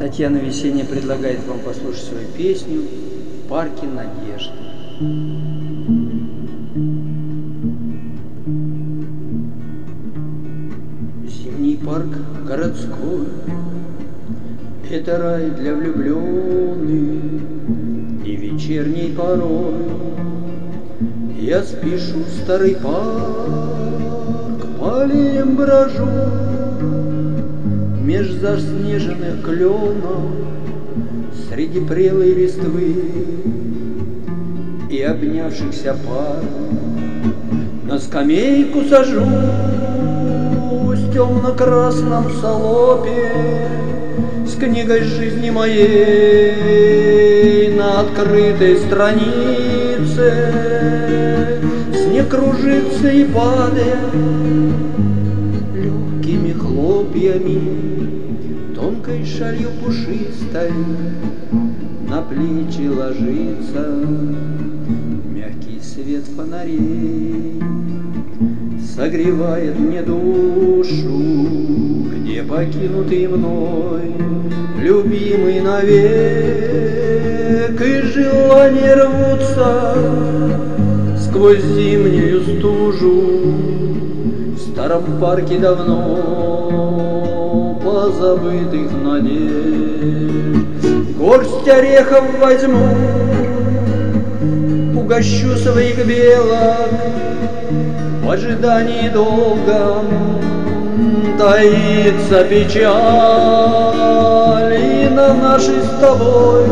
Татьяна Весенняя предлагает вам послушать свою песню «В парке надежды». Зимний парк городской — это рай для влюбленных, и вечерней порой я спешу в старый парк, полем брожу меж заснеженных кленов, среди прелой листвы и обнявшихся пар. На скамейку сажусь в темно-красном салопе с книгой жизни моей на открытой странице. Снег кружится и падает легкими хлопьями, тонкой шалью пушистой на плечи ложится мягкий свет фонарей. Согревает мне душу, где покинутый мной любимый навек, и желания рвутся сквозь зимнюю стужу. В старом парке давно позабытых надежд горсть орехов возьму, угощу своих белок. В ожидании долгом таится печаль, и на нашей с тобой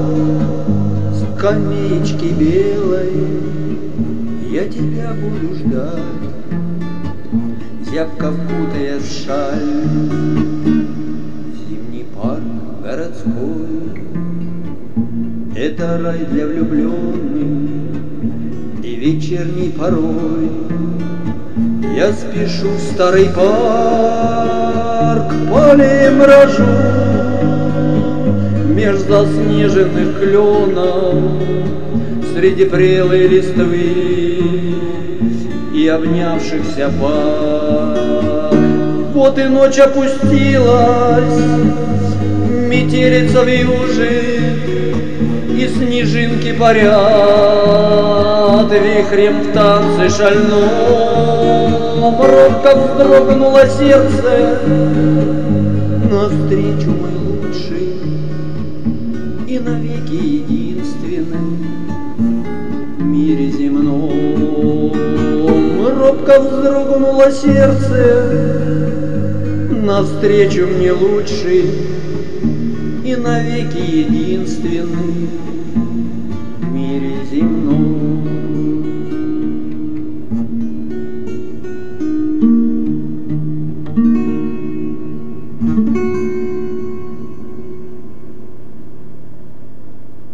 скамеечке белой я тебя буду ждать, зябко вкутая в шаль. Зимний парк городской — это рай для влюбленных, и вечерней порой я спешу в старый парк, полем брожу меж заснеженных кленов, среди прелой листвы и обнявшихся пар. Вот и ночь опустилась, метелица вьюжит, и снежинки парят вихрем в танце шальном. Робко вздрогнуло сердце навстречу мой лучший и навеки единственный в мире земном. Робко вздрогнуло сердце навстречу мне лучший и навеки единственный в мире земном.